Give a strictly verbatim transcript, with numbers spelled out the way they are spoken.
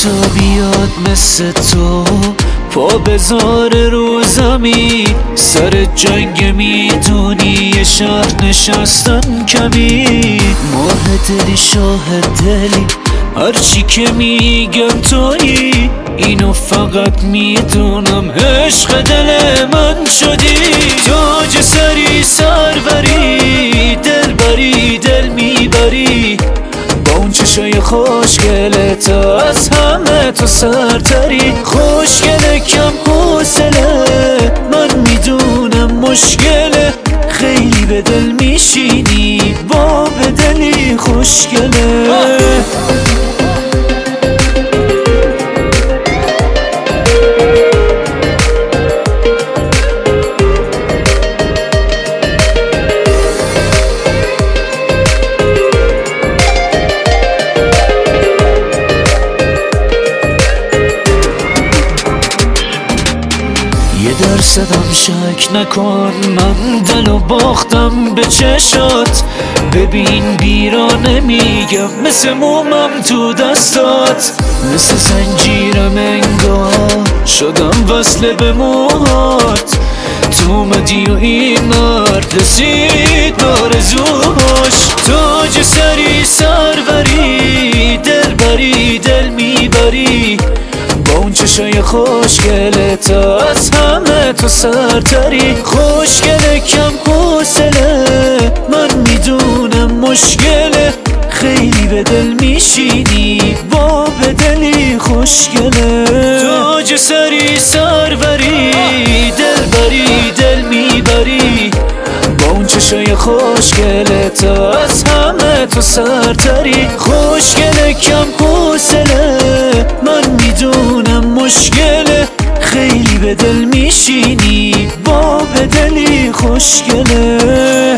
تا بیاد مثل تو پا بذاره رو زمین، سر جنگ میدونی یه شهر نشستن کمی. ماه دلی شاه دلی هرچی که میگم تویی، اینو فقط میدونم عشق دل من شدی. تاج سری سروری، دل بری دل میبری، با اون چشای خوشگلت از همه تو سرتری. خوشگله کم حوصله، من میدونم مشکله، خیلی به دل میشینی با به دلی خوشگله. یه درصدم شک نکن، من دلو باختم به چشات. ببین بیرانه میگم مثل مومم تو دستات، مثل زنجیرم انگار شدم وصله به موهات. تو اومدی و این مرد رسید آرزوهاش. تاج سری سروری، دل بری دل میبری، با اون چشای خوشگلت از همه تو سرتری. خوشگله کم حوصله، من میدونم مشکله، خیلی به دل میشینی با به دلی خوشگله. تاج سری سروری، دل بری دل میبری، با اون چشای خوشگلت از همه تو سرتری. خوشگله کم حوصله، من میدونم مشکله، خیلی به دل میشینی با به دلی خوشگله.